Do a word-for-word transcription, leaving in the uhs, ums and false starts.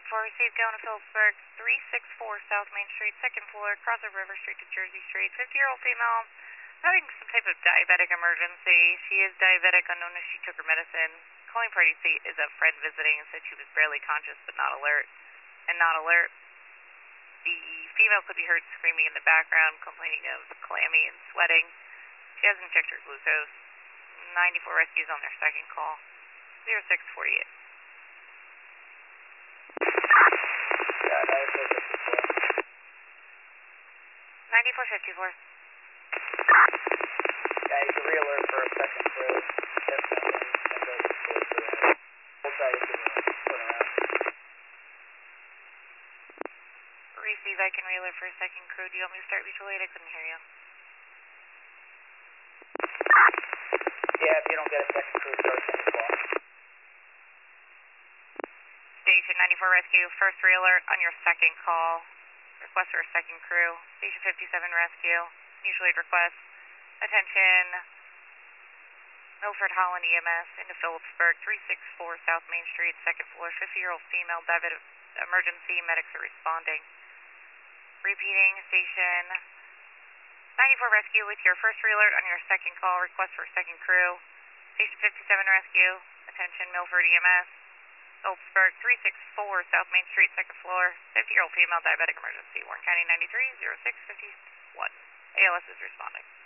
four, received going to Phillipsburg, three six four South Main Street, second floor, crossover River Street to Jersey Street. fifty-year-old female having some type of diabetic emergency. She is diabetic, unknown if she took her medicine. Calling party state is a friend visiting and said she was barely conscious but not alert. And not alert. The female could be heard screaming in the background, complaining of clammy and sweating. She hasn't checked her glucose. ninety-four rescues on their second call. zero six forty-eight. Yeah, ninety-four fifty-four. Yeah, you can re-alert for a second crew. If nothing, then go to the floor for that. We'll try to give a turn around. Receive, I can re-alert for a second crew. Do you want me to start mutual aid? I couldn't hear you. Yeah, if you don't get a second crew, start ten o'clock. Station ninety-four Rescue, first re-alert on your second call. Request for a second crew. Station fifty-seven Rescue, mutual aid request. Attention, Milford Holland E M S into Phillipsburg, three six four South Main Street, second floor, fifty-year-old female, diabetic emergency, medics are responding. Repeating, station ninety-four Rescue with your first re-alert on your second call, request for a second crew. Station fifty-seven Rescue, attention Milford E M S, Phillipsburg, three six four South Main Street, second floor, fifty-year-old female, diabetic emergency, Warren County ninety-three, zero six fifty-one. A L S is responding.